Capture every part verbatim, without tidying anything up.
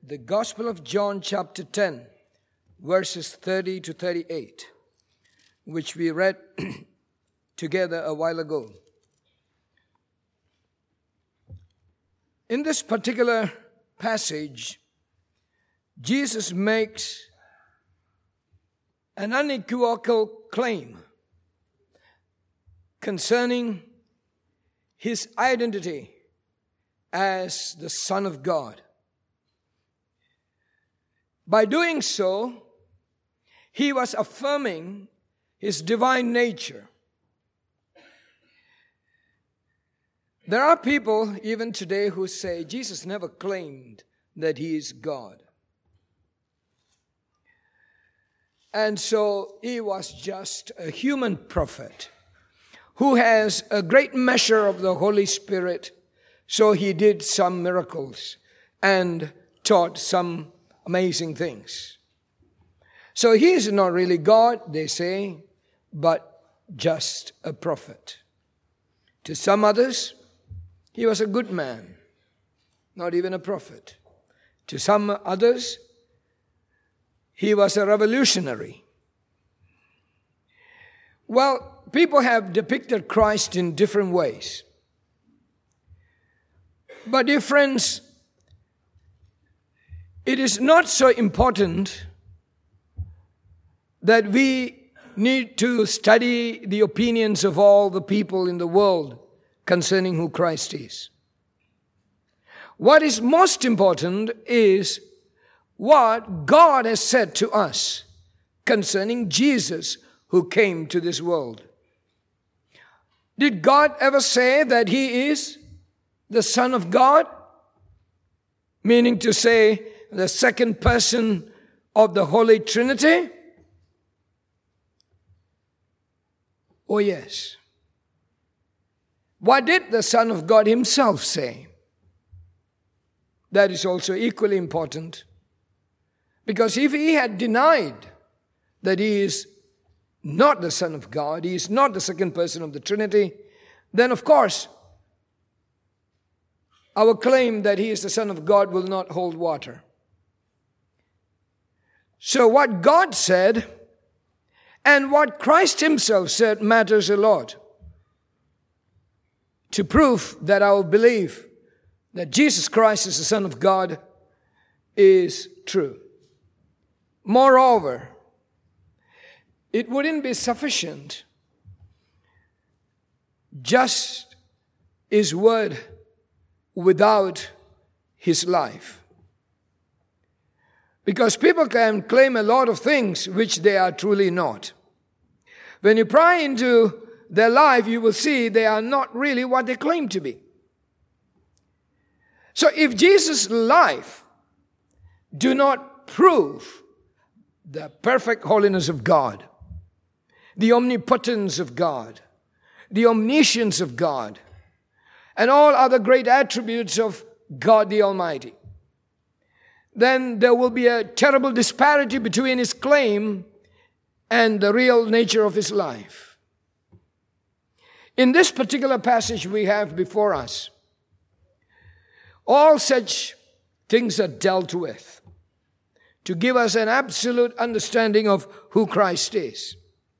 the Gospel of John chapter ten, verses thirty to thirty-eight, which we read together a while ago. In this particular passage, Jesus makes an unequivocal claim concerning his identity as the Son of God. By doing so, he was affirming his divine nature. There are people even today who say Jesus never claimed that he is God. And so he was just a human prophet who has a great measure of the Holy Spirit. So he did some miracles and taught some amazing things. So he is not really God, they say, but just a prophet. To some others, he was a good man, not even a prophet. To some others, he was a revolutionary. Well, people have depicted Christ in different ways. But dear friends, it is not so important that we need to study the opinions of all the people in the world concerning who Christ is. What is most important is what God has said to us concerning Jesus who came to this world. Did God ever say that he is the Son of God? Meaning to say the second person of the Holy Trinity? Oh yes. What did the Son of God himself say? That is also equally important. Because if he had denied that he is not the Son of God, he is not the second person of the Trinity, then of course, our claim that he is the Son of God will not hold water. So what God said and what Christ himself said matters a lot to prove that our belief that Jesus Christ is the Son of God is true. Moreover, it wouldn't be sufficient just his word without his life. Because people can claim a lot of things which they are truly not. When you pry into their life, you will see they are not really what they claim to be. So if Jesus' life do not prove the perfect holiness of God, the omnipotence of God, the omniscience of God, and all other great attributes of God the Almighty, then there will be a terrible disparity between his claim and the real nature of his life. In this particular passage we have before us, all such things are dealt with to give us an absolute understanding of who Christ is.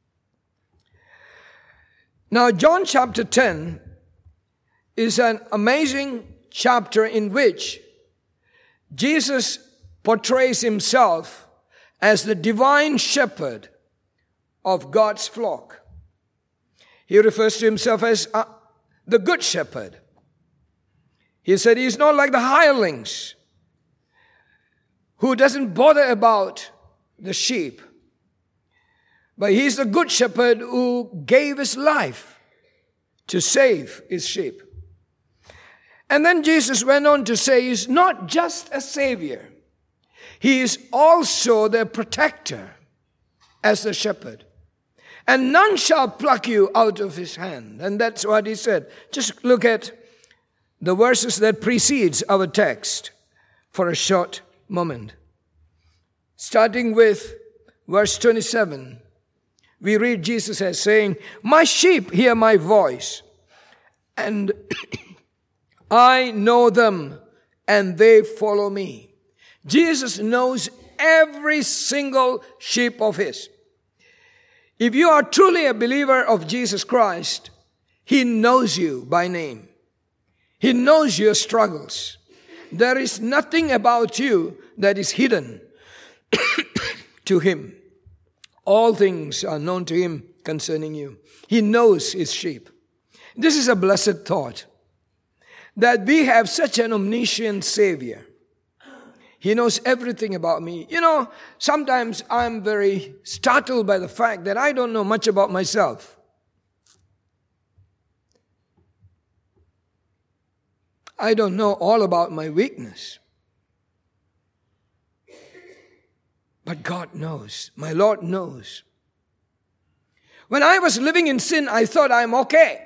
Now, John chapter ten is an amazing chapter in which Jesus portrays himself as the divine shepherd of God's flock. He refers to himself as uh, the good shepherd. He said he's not like the hirelings who doesn't bother about the sheep. But he's the good shepherd who gave his life to save his sheep. And then Jesus went on to say he's not just a savior. He is also the protector as the shepherd. And none shall pluck you out of his hand. And that's what he said. Just look at the verses that precedes our text for a short moment. Starting with verse twenty-seven, we read Jesus as saying, "My sheep hear my voice, and I know them, and they follow me." Jesus knows every single sheep of his. If you are truly a believer of Jesus Christ, he knows you by name. He knows your struggles. There is nothing about you that is hidden to him. All things are known to him concerning you. He knows his sheep. This is a blessed thought, that we have such an omniscient Savior. He knows everything about me. You know, sometimes I'm very startled by the fact that I don't know much about myself. I don't know all about my weakness. But God knows. My Lord knows. When I was living in sin, I thought I'm okay.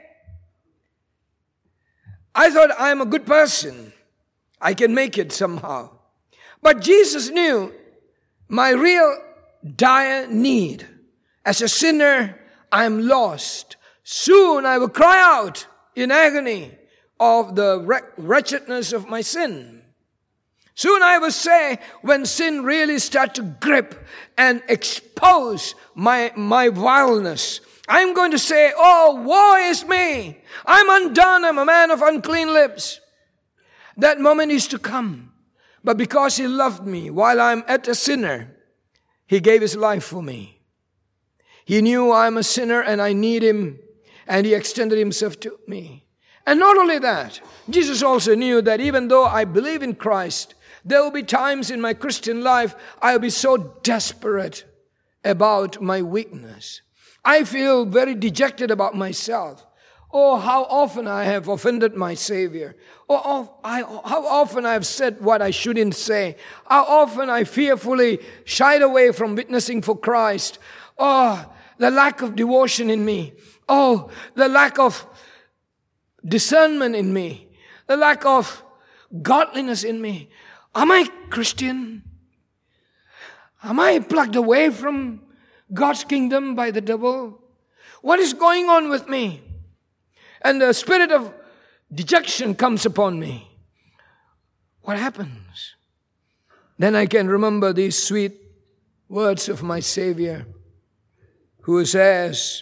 I thought I'm a good person. I can make it somehow. But Jesus knew my real dire need. As a sinner, I'm lost. Soon I will cry out in agony of the wretchedness of my sin. Soon I will say, when sin really starts to grip and expose my, my vileness, I'm going to say, oh, woe is me. I'm undone. I'm a man of unclean lips. That moment is to come. But because he loved me while I'm at a sinner, he gave his life for me. He knew I'm a sinner and I need him, and he extended himself to me. And not only that, Jesus also knew that even though I believe in Christ, there will be times in my Christian life I'll be so desperate about my weakness. I feel very dejected about myself. Oh, how often I have offended my Savior. Oh, I, how often I have said what I shouldn't say. How often I fearfully shied away from witnessing for Christ. Oh, the lack of devotion in me. Oh, the lack of discernment in me. The lack of godliness in me. Am I Christian? Am I plucked away from God's kingdom by the devil? What is going on with me? And the spirit of dejection comes upon me. What happens? Then I can remember these sweet words of my Savior, who says,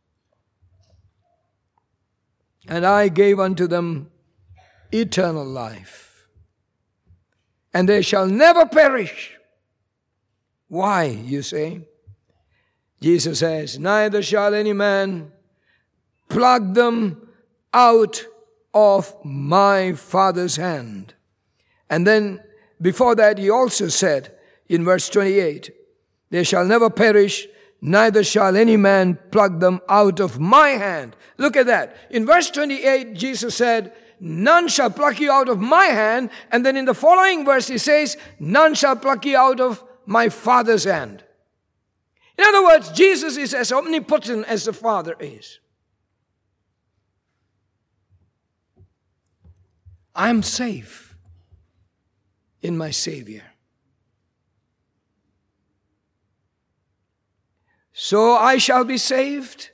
and I gave unto them eternal life, and they shall never perish. Why, you say? Jesus says, neither shall any man pluck them out of my Father's hand. And then before that he also said in verse twenty-eight, they shall never perish, neither shall any man pluck them out of my hand. Look at that. In verse twenty-eight, Jesus said, none shall pluck you out of my hand. And then in the following verse he says, none shall pluck you out of my Father's hand. In other words, Jesus is as omnipotent as the Father is. I'm safe in my Savior. So I shall be saved,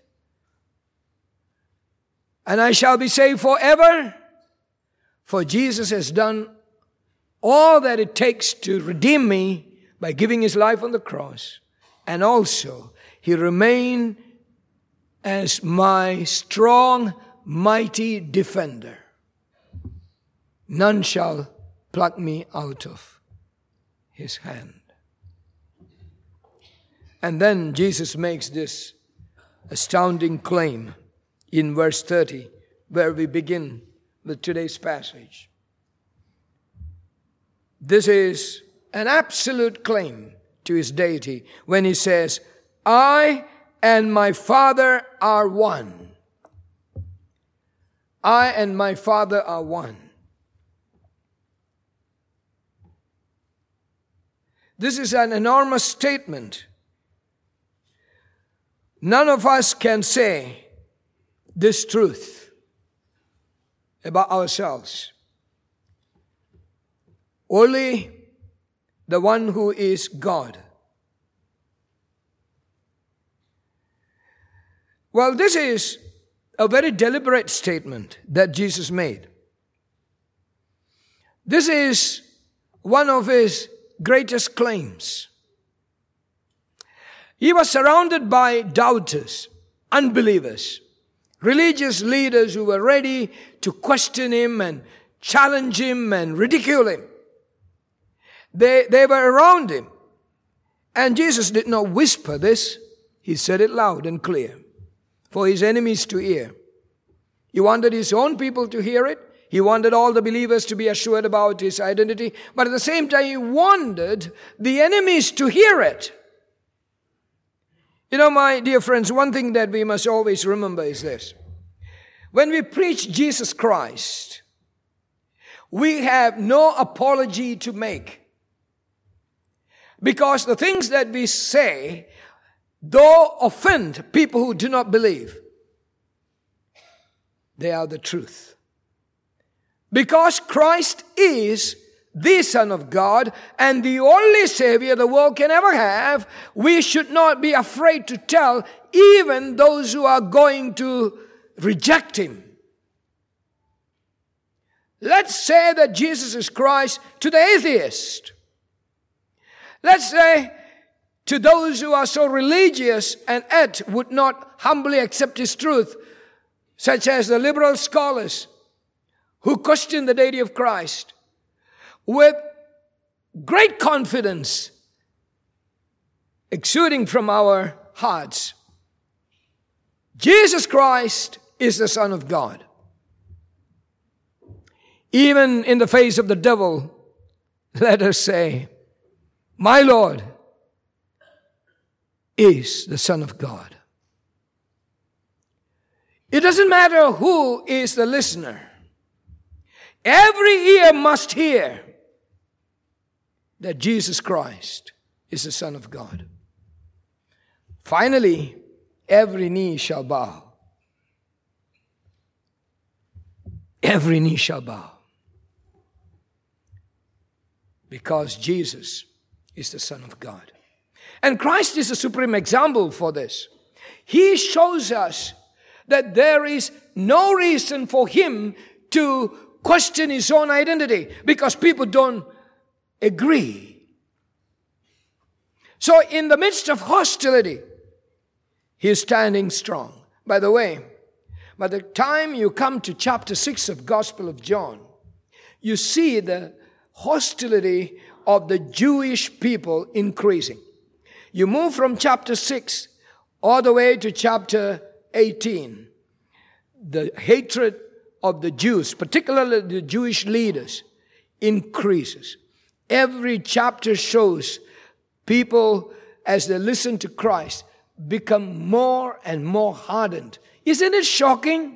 and I shall be saved forever, for Jesus has done all that it takes to redeem me by giving his life on the cross. And also, he remained as my strong, mighty defender. None shall pluck me out of his hand. And then Jesus makes this astounding claim in verse thirty, where we begin with today's passage. This is an absolute claim to his deity when he says, I and my Father are one. I and my Father are one. This is an enormous statement. None of us can say this truth about ourselves. Only the one who is God. Well, this is a very deliberate statement that Jesus made. This is one of his greatest claims. He was surrounded by doubters, unbelievers, religious leaders who were ready to question him and challenge him and ridicule him. They, they were around him. And Jesus did not whisper this. He said it loud and clear for his enemies to hear. He wanted his own people to hear it. He wanted all the believers to be assured about his identity. But at the same time, he wanted the enemies to hear it. You know, my dear friends, one thing that we must always remember is this. When we preach Jesus Christ, we have no apology to make. Because the things that we say, though offend people who do not believe, they are the truth. Because Christ is the Son of God and the only Savior the world can ever have, we should not be afraid to tell even those who are going to reject Him. Let's say that Jesus is Christ to the atheist. Let's say to those who are so religious and yet would not humbly accept His truth, such as the liberal scholars who question the deity of Christ, with great confidence exuding from our hearts. Jesus Christ is the Son of God. Even in the face of the devil, let us say, my Lord is the Son of God. It doesn't matter who is the listener. Every ear must hear that Jesus Christ is the Son of God. Finally, every knee shall bow. Every knee shall bow. Because Jesus is the Son of God. And Christ is a supreme example for this. He shows us that there is no reason for Him to question His own identity because people don't agree. So in the midst of hostility, He is standing strong. By the way, by the time you come to chapter six of Gospel of John, you see the hostility of the Jewish people increasing. You move from chapter six all the way to chapter eighteen. The hatred of the Jews, particularly the Jewish leaders, increases. Every chapter shows people, as they listen to Christ, become more and more hardened. Isn't it shocking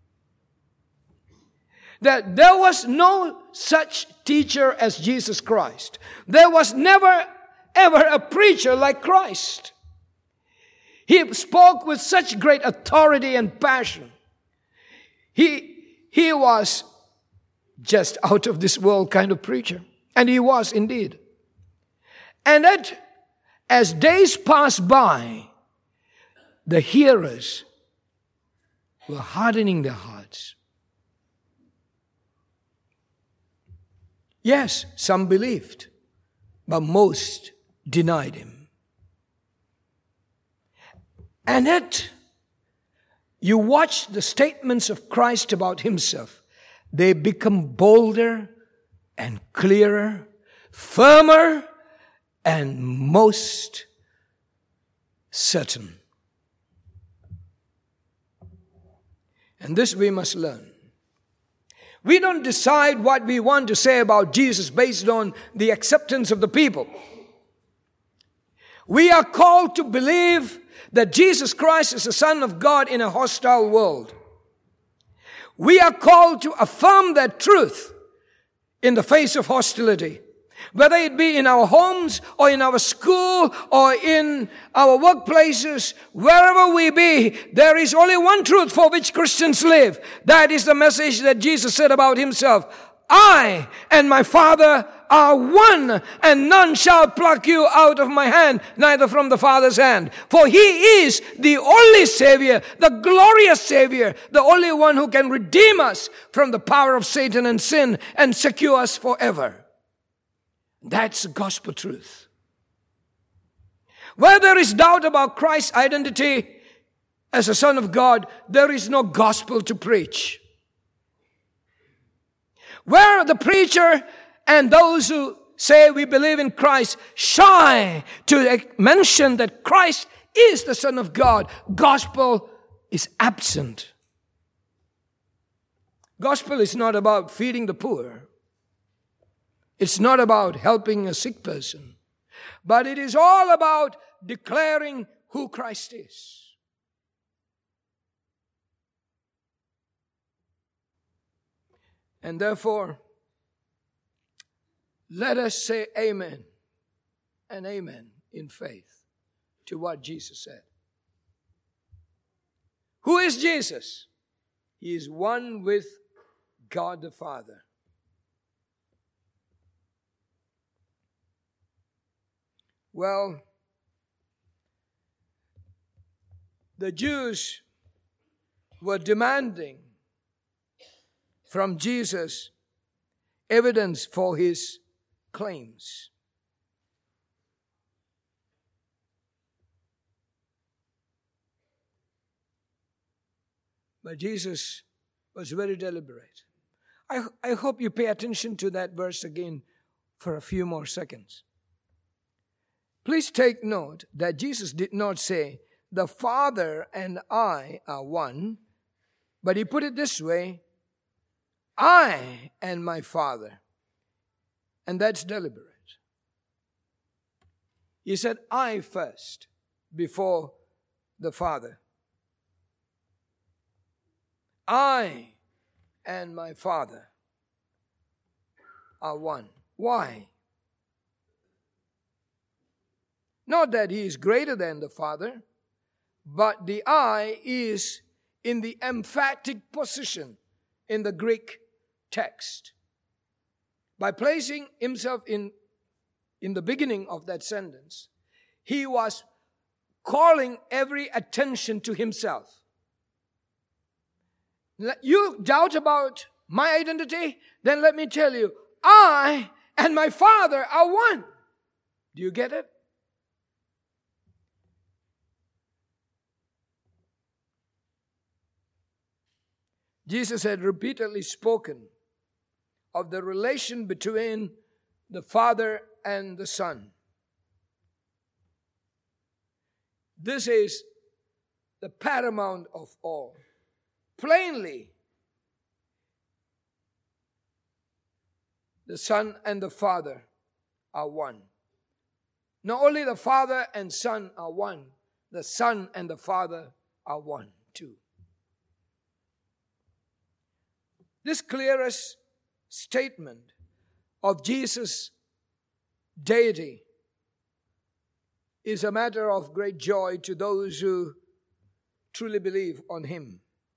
that there was no such teacher as Jesus Christ? There was never, ever a preacher like Christ. He spoke with such great authority and passion. He, he was just out of this world kind of preacher. And he was indeed. And that, as days passed by, the hearers were hardening their hearts. Yes, some believed, but most denied Him. And yet, you watch the statements of Christ about Himself. They become bolder and clearer, firmer and most certain. And this we must learn. We don't decide what we want to say about Jesus based on the acceptance of the people. We are called to believe that Jesus Christ is the Son of God in a hostile world. We are called to affirm that truth in the face of hostility. Whether it be in our homes or in our school or in our workplaces, wherever we be, there is only one truth for which Christians live. That is the message that Jesus said about Himself. I and my Father are one, and none shall pluck you out of my hand, neither from the Father's hand. For He is the only Savior, the glorious Savior, the only one who can redeem us from the power of Satan and sin and secure us forever. That's gospel truth. Where there is doubt about Christ's identity as a Son of God, there is no gospel to preach. Where the preacher and those who say we believe in Christ shy to mention that Christ is the Son of God, gospel is absent. Gospel is not about feeding the poor. It's not about helping a sick person. But it is all about declaring who Christ is. And therefore, let us say amen and amen in faith to what Jesus said. Who is Jesus? He is one with God the Father. Well, the Jews were demanding from Jesus evidence for his claims. But Jesus was very deliberate. I, I hope you pay attention to that verse again for a few more seconds. Please take note that Jesus did not say, the Father and I are one, but he put it this way, I and my Father. And that's deliberate. He said, I first, before the Father. I and my Father are one. Why? Not that he is greater than the Father, but the I is in the emphatic position in the Greek text. By placing himself in, in the beginning of that sentence, he was calling every attention to himself. You doubt about my identity? Then let me tell you, I and my Father are one. Do you get it? Jesus had repeatedly spoken of the relation between the Father and the Son. This is the paramount of all. Plainly, the Son and the Father are one. Not only the Father and Son are one, the Son and the Father are one too. This clearest statement of Jesus' deity is a matter of great joy to those who truly believe on him.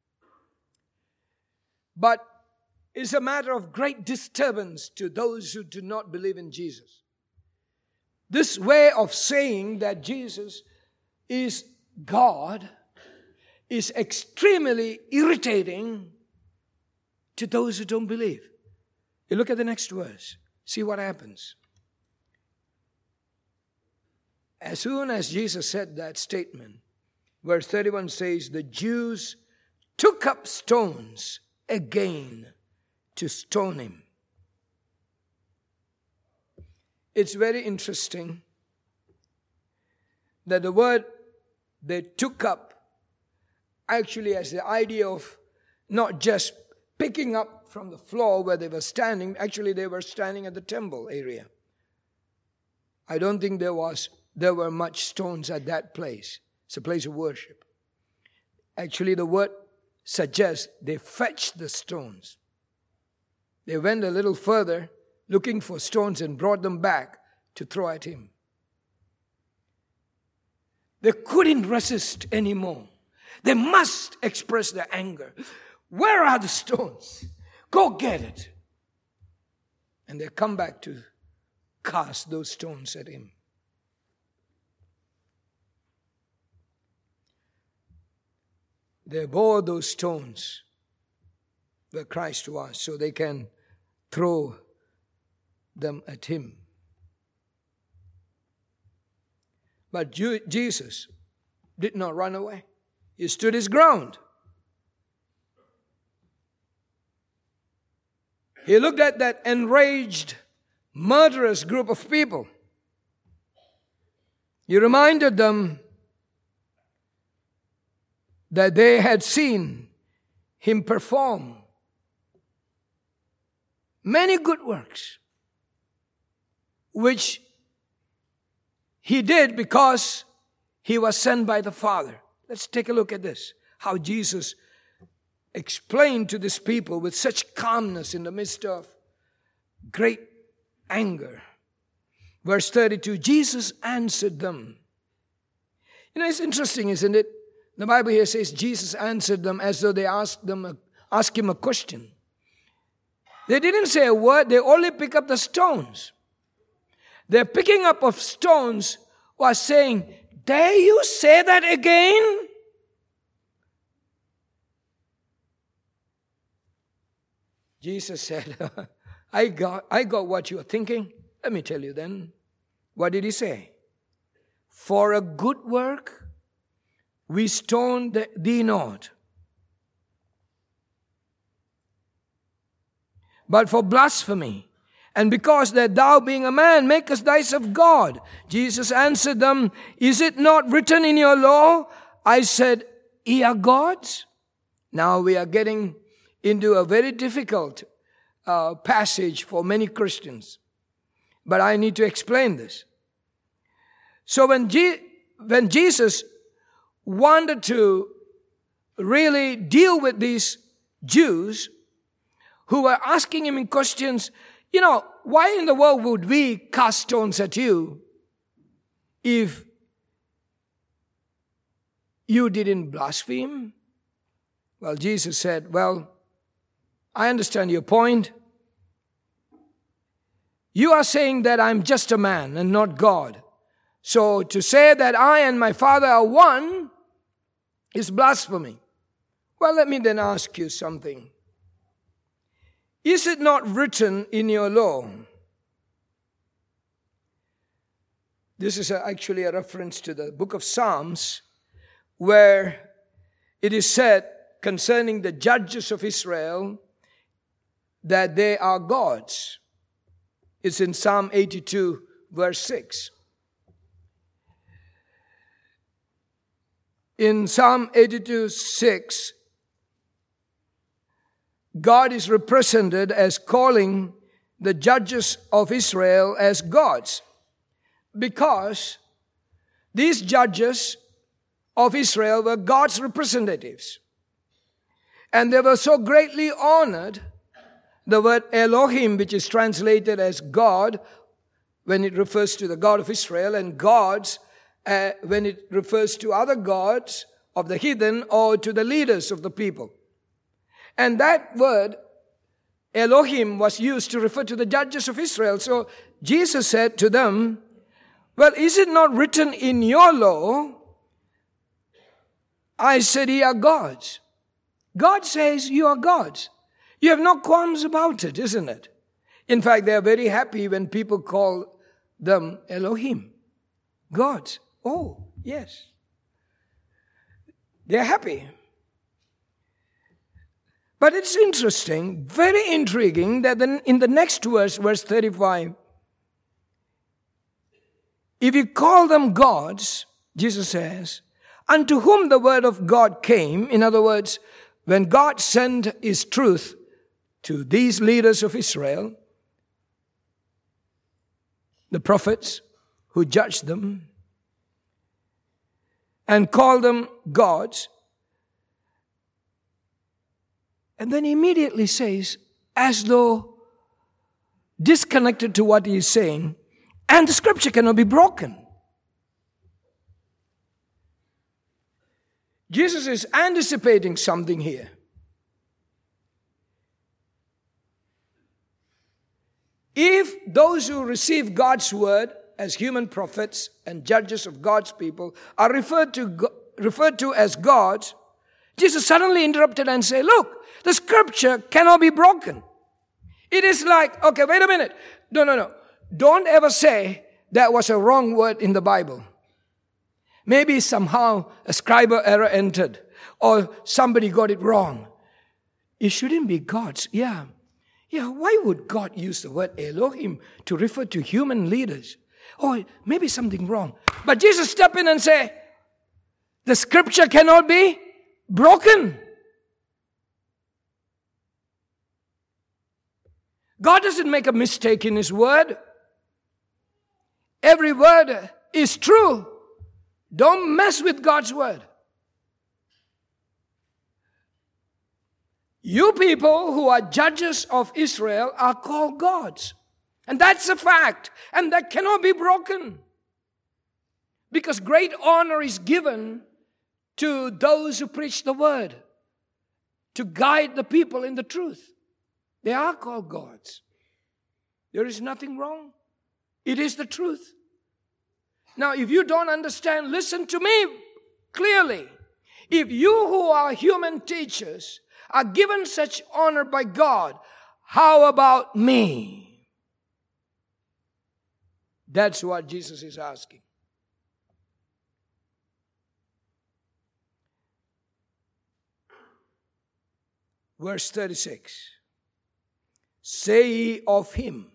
But it's a matter of great disturbance to those who do not believe in Jesus. This way of saying that Jesus is God is extremely irritating to those who don't believe. You look at the next verse. See what happens. As soon as Jesus said that statement, verse thirty-one says, the Jews took up stones again to stone him. It's very interesting that the word they took up actually has the idea of not just picking up from the floor where they were standing. Actually, they were standing at the temple area. I don't think there was there were much stones at that place. It's a place of worship. Actually, the word suggests they fetched the stones. They went a little further looking for stones and brought them back to throw at him. They couldn't resist anymore. They must express their anger. Where are the stones? Go get it. And they come back to cast those stones at him. They bore those stones where Christ was so they can throw them at him. But Jesus did not run away. He stood his ground. He looked at that enraged, murderous group of people. He reminded them that they had seen him perform many good works, which he did because he was sent by the Father. Let's take a look at this. How Jesus explained to these people with such calmness in the midst of great anger. Verse thirty-two, Jesus answered them. You know, it's interesting, isn't it? The Bible here says Jesus answered them as though they asked them a, asked him a question. They didn't say a word, they only pick up the stones. Their picking up of stones was saying, dare you say that again? Jesus said, I got, I got what you are thinking. Let me tell you then. What did he say? For a good work, we stoned thee not. But for blasphemy, and because that thou being a man makest thyself God. Jesus answered them, is it not written in your law? I said, ye are gods? Now we are getting into a very difficult uh, passage for many Christians. But I need to explain this. So when, G- when Jesus wanted to really deal with these Jews who were asking him in questions, you know, why in the world would we cast stones at you if you didn't blaspheme? Well, Jesus said, well, I understand your point. You are saying that I'm just a man and not God. So to say that I and my Father are one is blasphemy. Well, let me then ask you something. Is it not written in your law? This is actually a reference to the book of Psalms, where it is said concerning the judges of Israel that they are gods. It's in Psalm eighty-two, verse six. In Psalm eighty-two, six, God is represented as calling the judges of Israel as gods, because these judges of Israel were God's representatives. And they were so greatly honored. The word Elohim, which is translated as God, when it refers to the God of Israel, and gods, uh, when it refers to other gods of the heathen or to the leaders of the people. And that word, Elohim, was used to refer to the judges of Israel. So Jesus said to them, well, is it not written in your law? I said, ye are gods. God says you are gods. You have no qualms about it, isn't it? In fact, they are very happy when people call them Elohim, gods. Oh, yes. They are happy. But it's interesting, very intriguing, that in the next verse, verse thirty-five, if you call them gods, Jesus says, unto whom the word of God came, in other words, when God sent his truth to these leaders of Israel, the prophets who judged them, and called them gods, and then he immediately says, as though disconnected to what he is saying, and the scripture cannot be broken. Jesus is anticipating something here. If those who receive God's word as human prophets and judges of God's people are referred to, referred to as gods, Jesus suddenly interrupted and said, look, the scripture cannot be broken. It is like, okay, wait a minute. No, no, no. Don't ever say that was a wrong word in the Bible. Maybe somehow a scribal error entered, or somebody got it wrong. It shouldn't be God's. Yeah. Yeah, why would God use the word Elohim to refer to human leaders? Or maybe something wrong. But Jesus stepped in and said, the scripture cannot be broken. God doesn't make a mistake in His word. Every word is true. Don't mess with God's word. You people who are judges of Israel are called gods. And that's a fact. And that cannot be broken. Because great honor is given to those who preach the word, to guide the people in the truth. They are called gods. There is nothing wrong. It is the truth. Now, if you don't understand, listen to me clearly. If you who are human teachers are given such honor by God, how about me? That's what Jesus is asking. Verse thirty-six. Say ye of Him.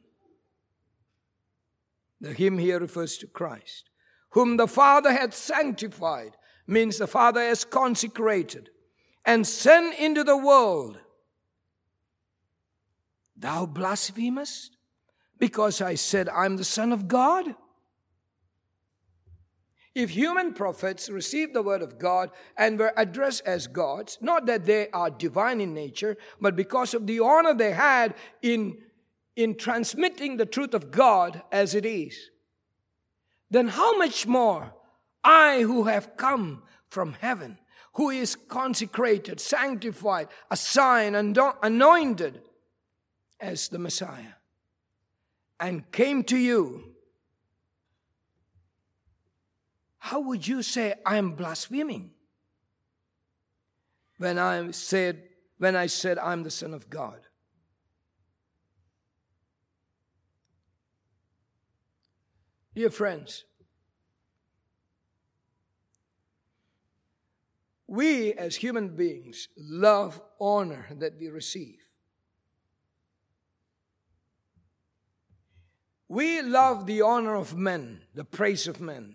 The Him here refers to Christ. Whom the Father hath sanctified, means the Father has consecrated, and sent into the world. Thou blasphemest, because I said I'm the Son of God? If human prophets received the word of God and were addressed as gods, not that they are divine in nature, but because of the honor they had in, in transmitting the truth of God as it is, then how much more I who have come from heaven, who is consecrated, sanctified, assigned, and anointed as the Messiah, and came to you, how would you say I am blaspheming when I said when I said I'm the Son of God? Dear friends, we as human beings love honor that we receive. We love the honor of men, the praise of men.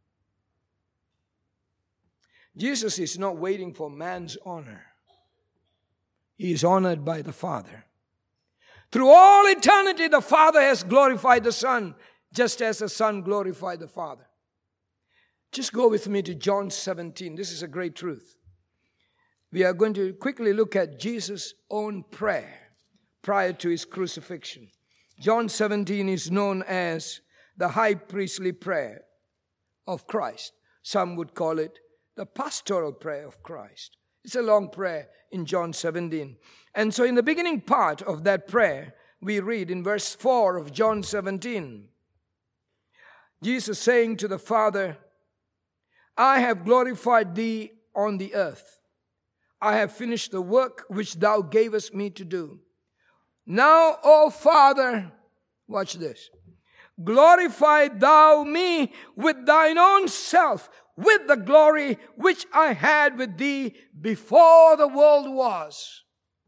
Jesus is not waiting for man's honor. He is honored by the Father. Through all eternity, the Father has glorified the Son, just as the Son glorified the Father. Just go with me to John seventeen. This is a great truth. We are going to quickly look at Jesus' own prayer prior to His crucifixion. John seventeen is known as the high priestly prayer of Christ. Some would call it the pastoral prayer of Christ. It's a long prayer in John seventeen. And so in the beginning part of that prayer, we read in verse four of John seventeen, Jesus saying to the Father, I have glorified thee on the earth. I have finished the work which thou gavest me to do. Now, O Father, watch this, glorify thou me with thine own self, with the glory which I had with thee before the world was.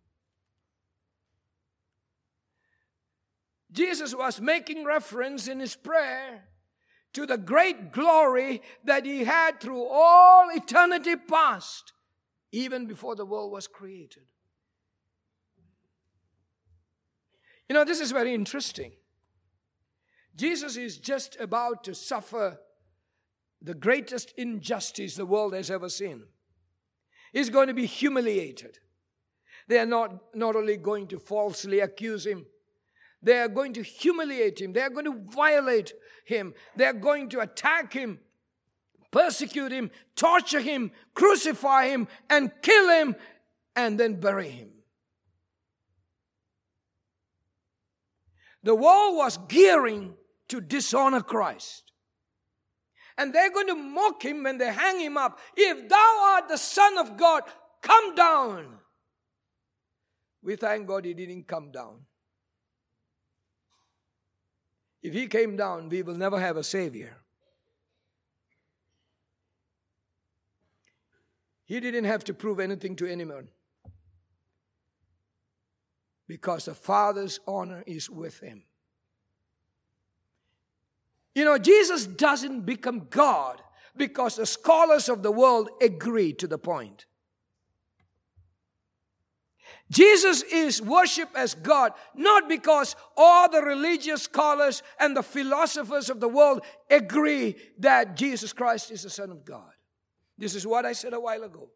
Jesus was making reference in His prayer to the great glory that He had through all eternity past, even before the world was created. You know, this is very interesting. Jesus is just about to suffer the greatest injustice the world has ever seen. He's going to be humiliated. They are not, not only going to falsely accuse Him, they are going to humiliate Him. They are going to violate Him. They are going to attack Him, persecute Him, torture Him, crucify Him, and kill Him, and then bury Him. The world was gearing to dishonor Christ. And they're going to mock Him when they hang Him up. If thou art the Son of God, come down. We thank God He didn't come down. If He came down, we will never have a Savior. He didn't have to prove anything to anyone, because the Father's honor is with him. You know, Jesus doesn't become God because the scholars of the world agree to the point. Jesus is worshipped as God, not because all the religious scholars and the philosophers of the world agree that Jesus Christ is the Son of God. This is what I said a while ago.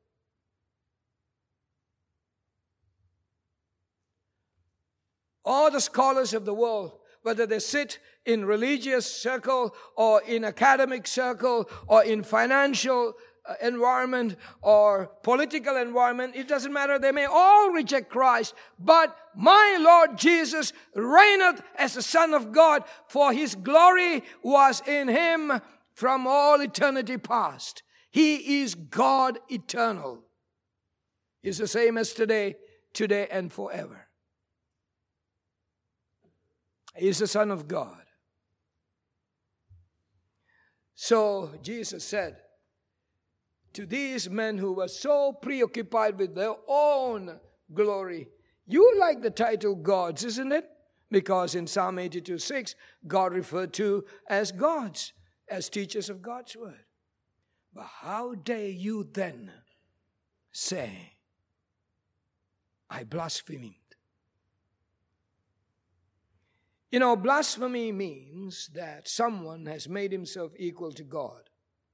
All the scholars of the world, whether they sit in religious circle or in academic circle or in financial uh, environment or political environment, it doesn't matter. They may all reject Christ. But my Lord Jesus reigneth as the Son of God, for his glory was in him from all eternity past. He is God eternal. He's the same as today, today and forever. He is the Son of God. So Jesus said to these men who were so preoccupied with their own glory, you like the title gods, isn't it? Because in Psalm eighty-two six, God referred to as gods, as teachers of God's word. But how dare you then say, I blasphemed? You know, blasphemy means that someone has made himself equal to God.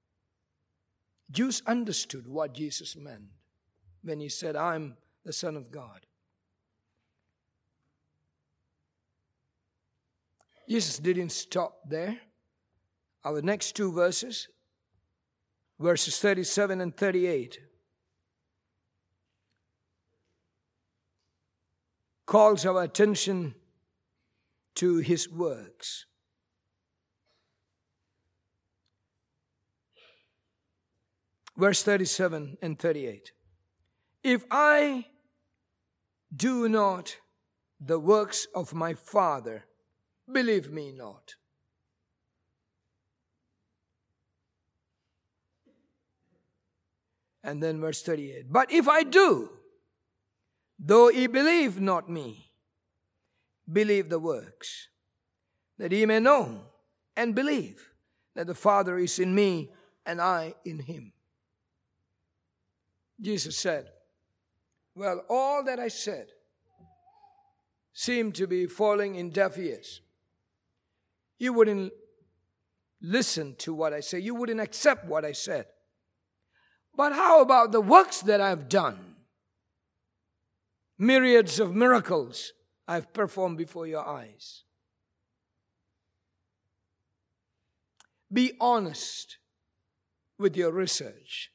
Jews understood what Jesus meant when he said, I'm the Son of God. Jesus didn't stop there. Our next two verses, verses thirty-seven and thirty-eight, calls our attention to his works. Verse thirty-seven and thirty-eight. If I do not the works of my Father, believe me not. And then verse thirty-eight. But if I do, though ye believe not me, believe the works, that ye may know and believe that the Father is in me and I in him. Jesus said, well, all that I said seemed to be falling in deaf ears. You wouldn't listen to what I say. You wouldn't accept what I said. But how about the works that I've done? Myriads of miracles I've performed before your eyes. Be honest with your research.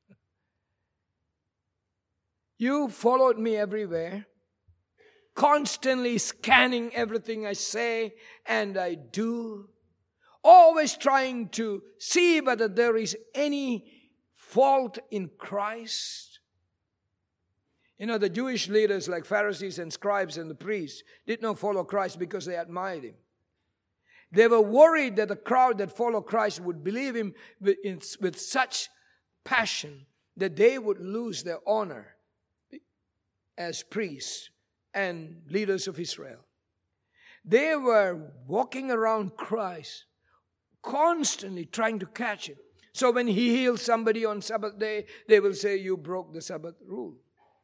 You followed me everywhere, constantly scanning everything I say and I do, always trying to see whether there is any fault in Christ. You know, the Jewish leaders like Pharisees and scribes and the priests did not follow Christ because they admired him. They were worried that the crowd that followed Christ would believe him with, in, with such passion that they would lose their honor as priests and leaders of Israel. They were walking around Christ, constantly trying to catch him. So when he heals somebody on Sabbath day, they will say, you broke the Sabbath rule.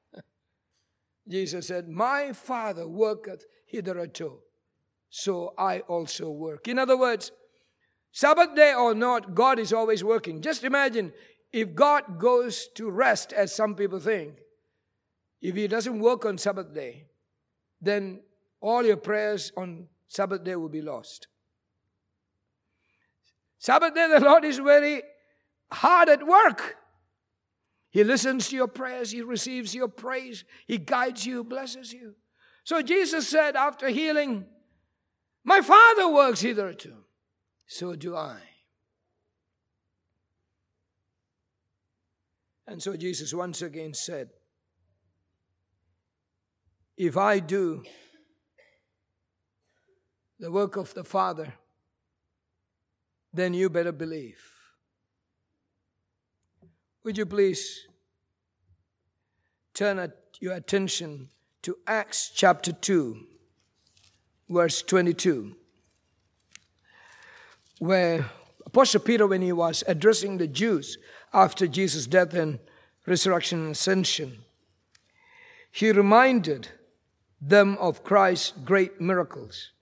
Jesus said, my Father worketh hitherto, so I also work. In other words, Sabbath day or not, God is always working. Just imagine if God goes to rest, as some people think, if he doesn't work on Sabbath day, then all your prayers on Sabbath day will be lost. Sabbath day, the Lord is very hard at work. He listens to your prayers. He receives your praise. He guides you, blesses you. So Jesus said after healing, my Father works hitherto, so do I. And so Jesus once again said, if I do the work of the Father, then you better believe. Would you please turn at your attention to Acts chapter two, verse twenty-two, where Apostle Peter, when he was addressing the Jews after Jesus' death and resurrection and ascension, he reminded them of Christ's great miracles.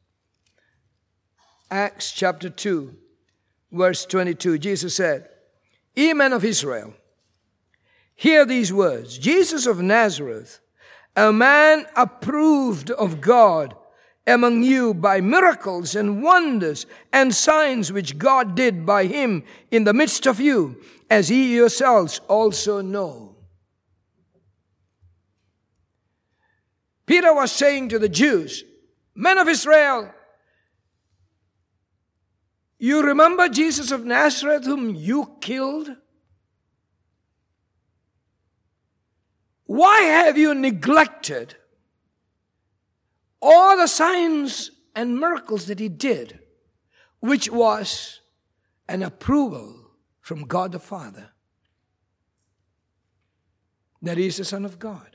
Acts chapter two, verse twenty-two, Jesus said, "Ye men of Israel, hear these words. Jesus of Nazareth, a man approved of God among you by miracles and wonders and signs which God did by him in the midst of you, as ye yourselves also know." Peter was saying to the Jews, "Men of Israel, you remember Jesus of Nazareth whom you killed? Why have you neglected all the signs and miracles that he did, which was an approval from God the Father, that he is the Son of God?"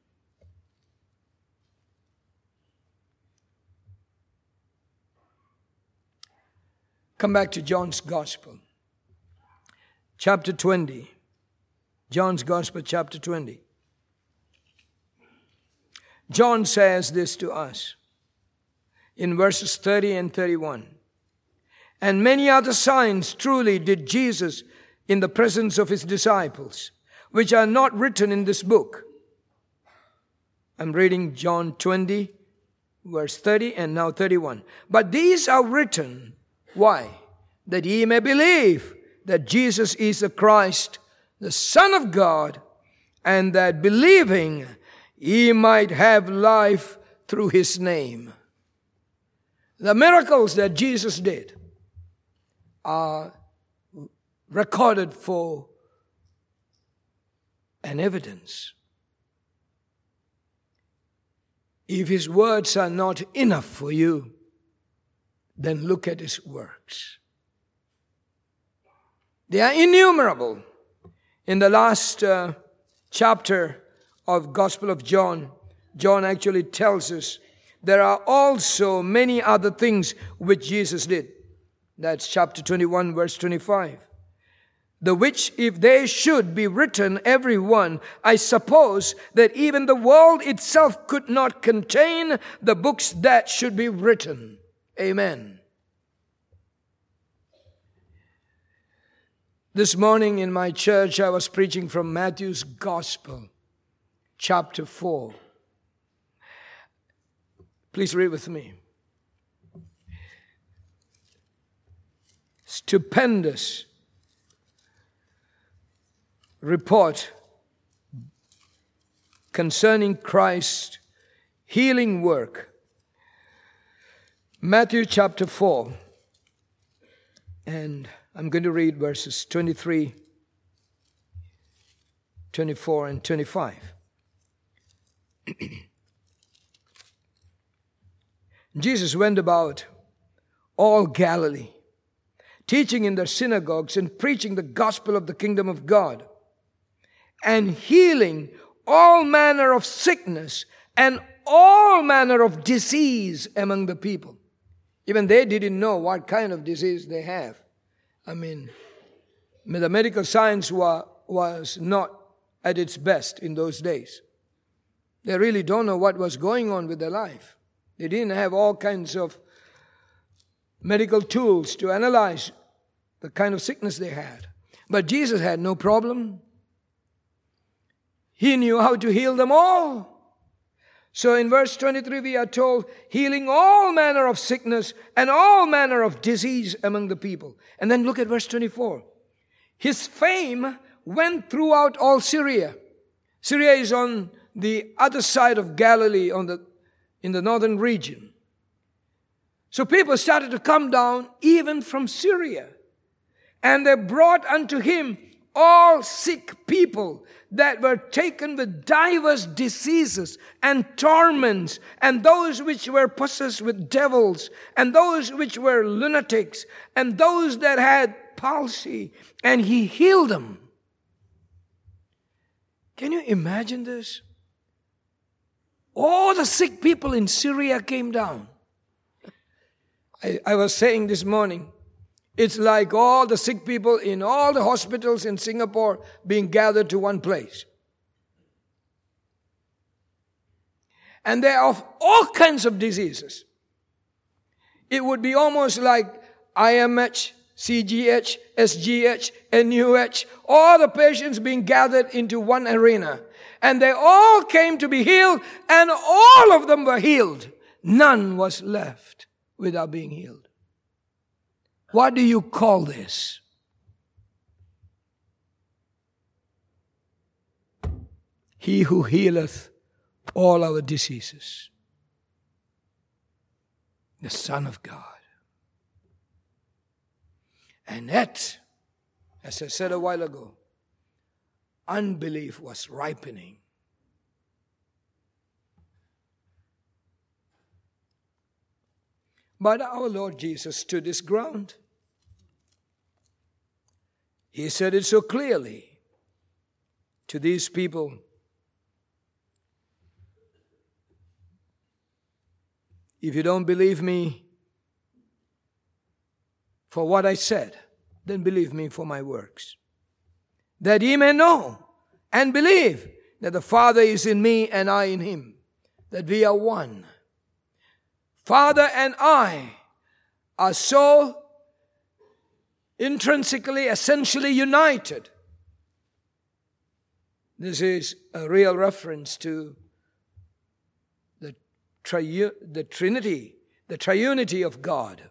Come back to John's Gospel, chapter twenty. John's Gospel, chapter twenty. John says this to us in verses thirty and thirty-one. "And many other signs truly did Jesus in the presence of his disciples, which are not written in this book." I'm reading John twenty, verse thirty and now thirty-one. "But these are written," why? "That ye may believe that Jesus is the Christ, the Son of God, and that believing ye might have life through his name." The miracles that Jesus did are recorded for an evidence. If his words are not enough for you, then look at his works. They are innumerable. In the last uh, chapter of Gospel of John, John actually tells us there are also many other things which Jesus did. That's chapter twenty-one, verse twenty-five. "The which, if they should be written every one, I suppose that even the world itself could not contain the books that should be written." Amen. This morning in my church, I was preaching from Matthew's Gospel, chapter four. Please read with me. Stupendous report concerning Christ's healing work. Matthew chapter four. And I'm going to read verses twenty-three, twenty-four, and twenty-five. Jesus went about all Galilee, teaching in their synagogues and preaching the gospel of the kingdom of God, and healing all manner of sickness and all manner of disease among the people. Even they didn't know what kind of disease they have. I mean, the medical science wa- was not at its best in those days. They really don't know what was going on with their life. They didn't have all kinds of medical tools to analyze the kind of sickness they had. But Jesus had no problem. He knew how to heal them all. So in verse twenty-three we are told, healing all manner of sickness and all manner of disease among the people. And then look at verse twenty-four. His fame went throughout all Syria. Syria is on the other side of Galilee, on the in the northern region. So people started to come down even from Syria. And they brought unto him all sick people that were taken with divers diseases and torments, and those which were possessed with devils, and those which were lunatics, and those that had palsy, and he healed them. Can you imagine this? all the sick people in Syria came down. I, I was saying this morning, it's like all the sick people in all the hospitals in Singapore being gathered to one place. And they're of all kinds of diseases. It would be almost like I M H, C G H, S G H, N U H, all the patients being gathered into one arena. And they all came to be healed, and all of them were healed. None was left without being healed. What do you call this? He who healeth all our diseases. The Son of God. And yet, as I said a while ago, unbelief was ripening. But our Lord Jesus stood his ground. He said it so clearly to these people. If you don't believe me for what I said, then believe me for my works. That ye may know and believe that the Father is in me and I in him. That we are one. Father and I are so intrinsically, essentially united. This is a real reference to the, tri- the Trinity, the triunity of God.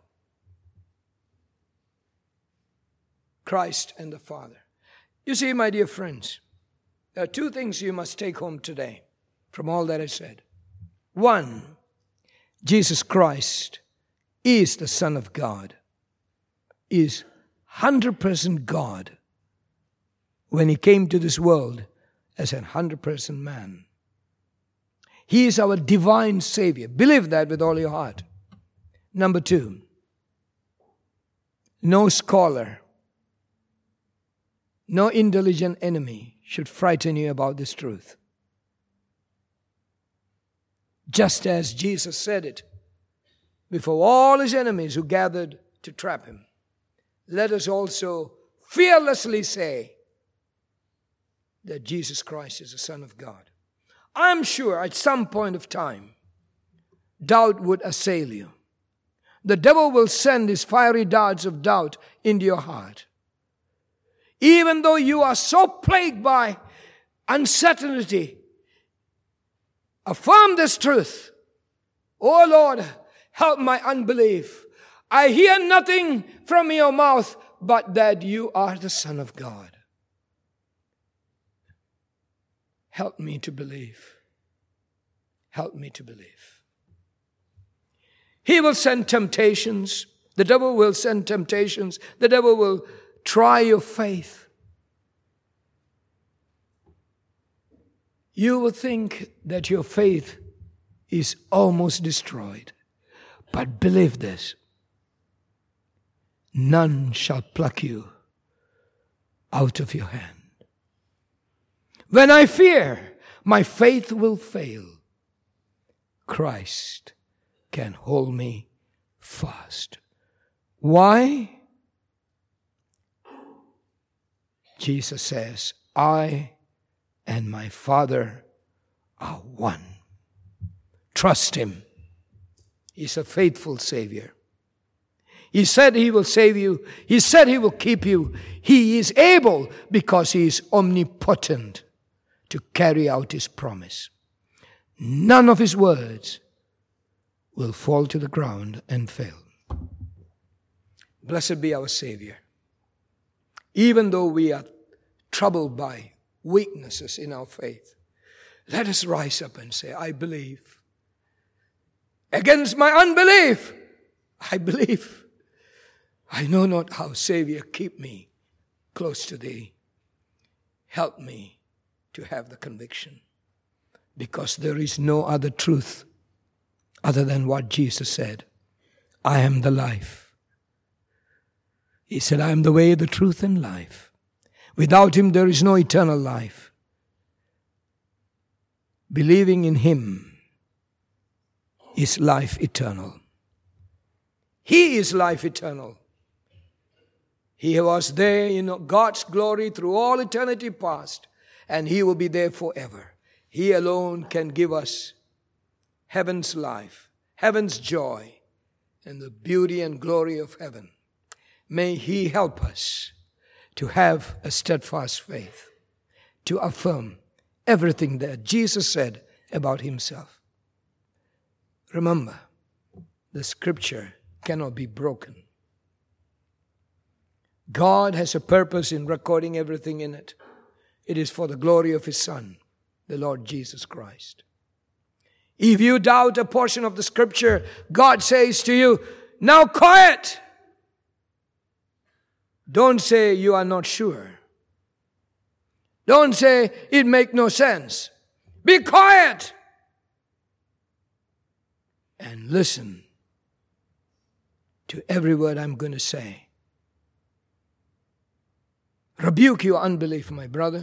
Christ and the Father. You see, my dear friends, there are two things you must take home today from all that I said. One, Jesus Christ is the Son of God, is one hundred percent God when he came to this world as a one hundred percent man. He is our divine Savior. Believe that with all your heart. Number two, no scholar, no intelligent enemy should frighten you about this truth. Just as Jesus said it before all his enemies who gathered to trap him. Let us also fearlessly say that Jesus Christ is the Son of God. I'm sure at some point of time, doubt would assail you. The devil will send his fiery darts of doubt into your heart. Even though you are so plagued by uncertainty, affirm this truth. Oh Lord, help my unbelief. I hear nothing from your mouth but that you are the Son of God. Help me to believe. Help me to believe. He will send temptations. The devil will send temptations. The devil will try your faith. You will think that your faith is almost destroyed. But believe this. None shall pluck you out of your hand. When I fear, my faith will fail. Christ can hold me fast. Why? Jesus says, I and my Father are one. Trust him. He's a faithful Savior. He said he will save you. He said he will keep you. He is able because he is omnipotent to carry out his promise. None of his words will fall to the ground and fail. Blessed be our Savior. Even though we are troubled by weaknesses in our faith, let us rise up and say, I believe. Against my unbelief, I believe. I know not how, Savior, keep me close to thee. Help me to have the conviction. Because there is no other truth other than what Jesus said. I am the life. He said, I am the way, the truth, and life. Without him there is no eternal life. Believing in him is life eternal. He is life eternal. He was there in God's glory through all eternity past, and He will be there forever. He alone can give us heaven's life, heaven's joy, and the beauty and glory of heaven. May He help us to have a steadfast faith, to affirm everything that Jesus said about Himself. Remember, the Scripture cannot be broken. God has a purpose in recording everything in it. It is for the glory of His Son, the Lord Jesus Christ. If you doubt a portion of the Scripture, God says to you, now quiet! Don't say you are not sure. Don't say it makes no sense. Be quiet! And listen to every word I'm going to say. Rebuke your unbelief, my brother.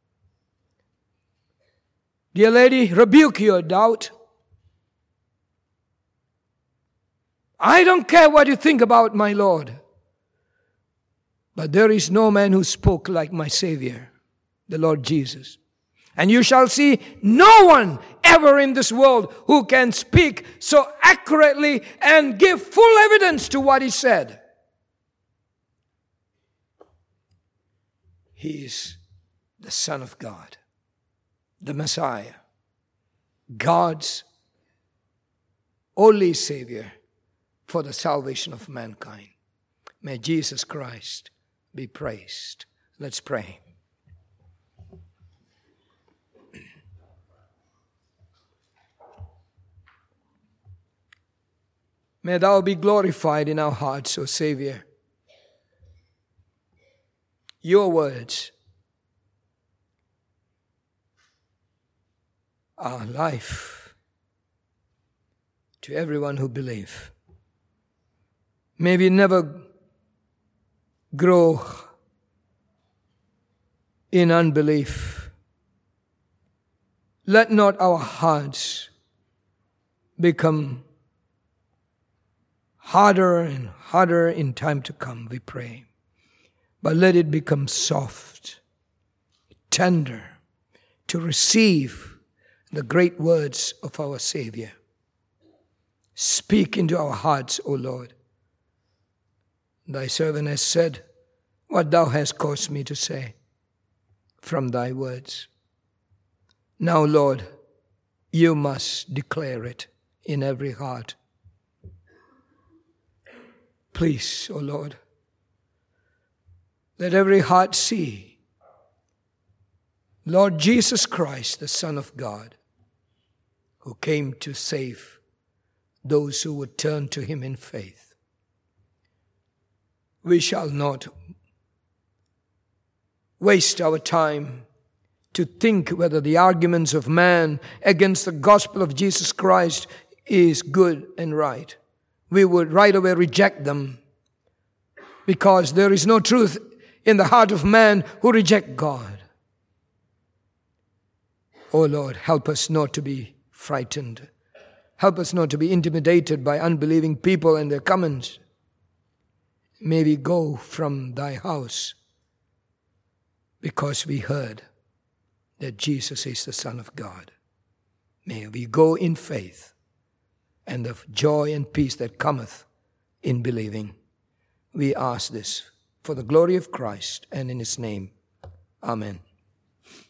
Dear lady, rebuke your doubt. I don't care what you think about my Lord, but there is no man who spoke like my Savior, the Lord Jesus. And you shall see no one ever in this world who can speak so accurately and give full evidence to what He said. He is the Son of God, the Messiah, God's only Savior for the salvation of mankind. May Jesus Christ be praised. Let's pray. May Thou be glorified in our hearts, O Savior. Your words are life to everyone who believes. May we never grow in unbelief. Let not our hearts become harder and harder in time to come, we pray. But let it become soft, tender, to receive the great words of our Savior. Speak into our hearts, O Lord. Thy servant has said what Thou hast caused me to say from Thy words. Now, Lord, You must declare it in every heart. Please, O Lord, let every heart see Lord Jesus Christ, the Son of God, who came to save those who would turn to Him in faith. We shall not waste our time to think whether the arguments of man against the gospel of Jesus Christ is good and right. We would right away reject them because there is no truth in the heart of man who reject God. Oh Lord, help us not to be frightened. Help us not to be intimidated by unbelieving people and their comments. May we go from Thy house because we heard that Jesus is the Son of God. May we go in faith and the joy and peace that cometh in believing. We ask this for the glory of Christ and in His name. Amen.